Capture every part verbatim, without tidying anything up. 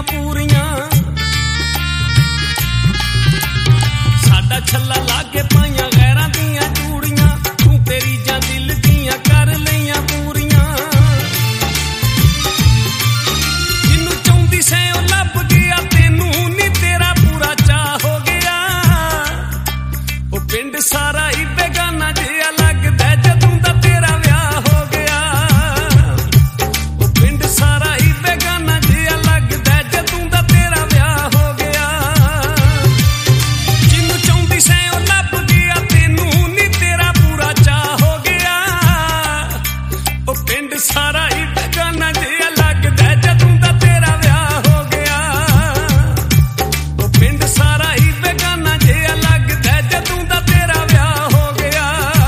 पूरियां साडा छल्ला लागे पाइयां गैरां दियां चूड़ियां तू तेरी जां दिल दियां कर लईयां पूरियां जिन्नू चाहुंदी सै ओ लभ गया तेनू नी तेरा पूरा चाह हो गया ओ पिंड सारा ही बेगाना जिहा लगदा जदों दा तेरा विआह हो गया ओ पिंड सारा ही बेगाना जिहा लगदा जदों दा तेरा विआह हो गया जिन्नू चाहुंदी सै ओ लभ गया तेनू नी तेरा पूरा चाह हो गया ओ पिंड सारा ही बेगाना जिहा लगदा जदों दा तेरा विआह हो गया ओ पिंड सारा ही बेगाना जिहा लगदा जदों दा तेरा विआह हो गया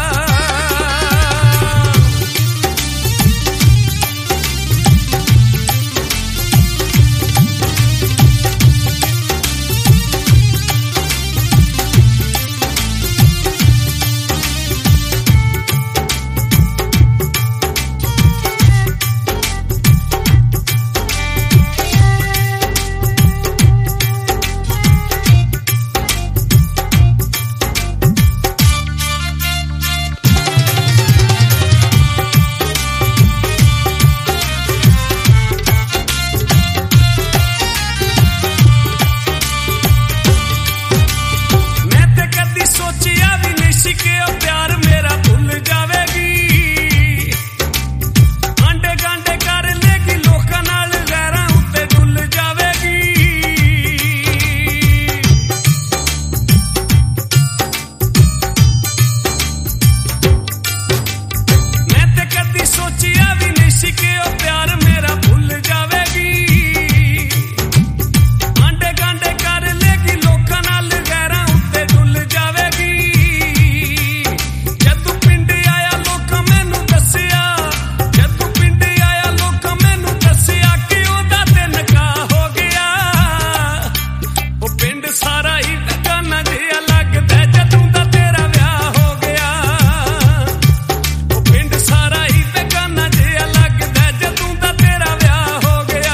मैं ते कदी सोचिया भी नहीं सी कि ओ प्यार मेरा भुल जावेगी आंडे गांडे कर लेगी लोकां नाल गैरां उत्ते डुल जावेगी मैं ते कदी सोचिया भी नहीं सी कि ओ प्यार मेरा भुल जावेगी आंडे गांडे कर लेगी लोकां नाल गैरां उत्ते डुल जावेगी जदों पिंड आया लोकां मैनू दस्सिया जदों पिंड आया लोकां मैनू दस्सिया कि ओदा ते निकाह हो गया ओ पिंड सारा ही बेगाना जिहा लगदा जदों दा तेरा विआह हो गया ओ पिंड सारा ही बेगाना जिहा लगदा जदों दा तेरा विआह हो गया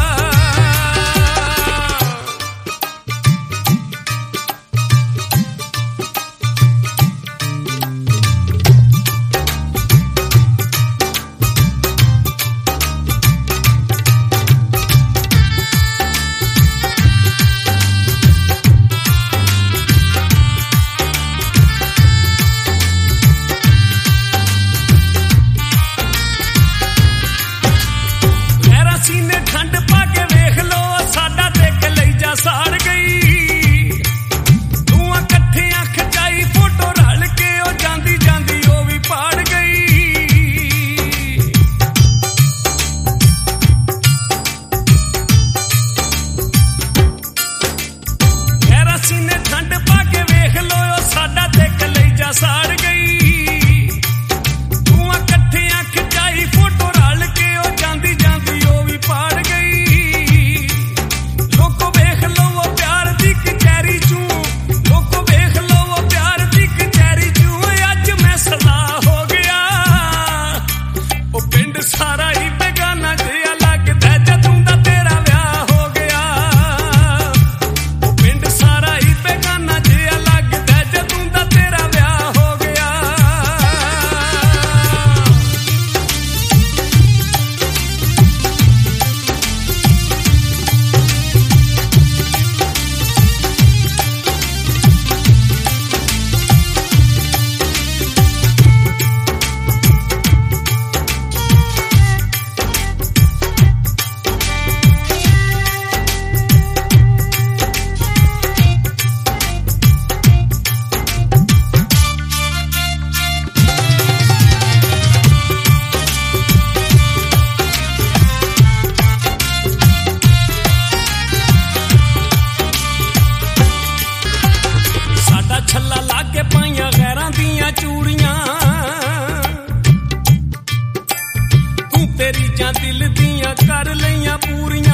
लहरां सीने ठंड पा के वेख लो साडा ते कलेजा साड़ गई दूआं कट्ठियां खचाई फोटो रल के ओ जांदी जांदी ओ भी पाड़ गई लहरां सीने ठंड पा के वेख लो साडा ते कलेजा साड़ गई दूआं कट्ठियां खचाई फोटो रल के ओ जांदी जांदी ओ भी पाड़ गई लोको वेख लो ओ प्यार दी कचैरी चूं लोको वेख लो ओ प्यार दी कचैरी चूं अज मैं सदा हो गया ओ पिंड सारा ही बेगाना जिहा लगदा जदों दा तेरा विआह हो गया ओ पिंड सारा ही बेगाना जिहा लगदा जदों दा तेरा विआह हो गया साडा छल्ला लागे पाइयां गैरां दियां चूड़ियां तू तेरी जां दिल दियां कर लईयां पूरियां